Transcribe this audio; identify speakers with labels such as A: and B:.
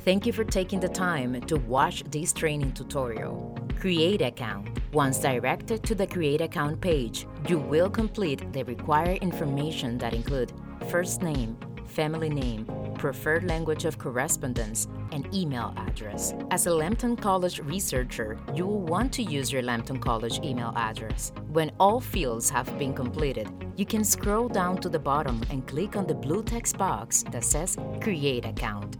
A: Thank you for taking the time to watch this training tutorial. Create account. Once directed to the Create Account page, you will complete the required information that include first name, family name, preferred language of correspondence, and email address. As a Lambton College researcher, you will want to use your Lambton College email address. When all fields have been completed, you can scroll down to the bottom and click on the blue text box that says Create Account.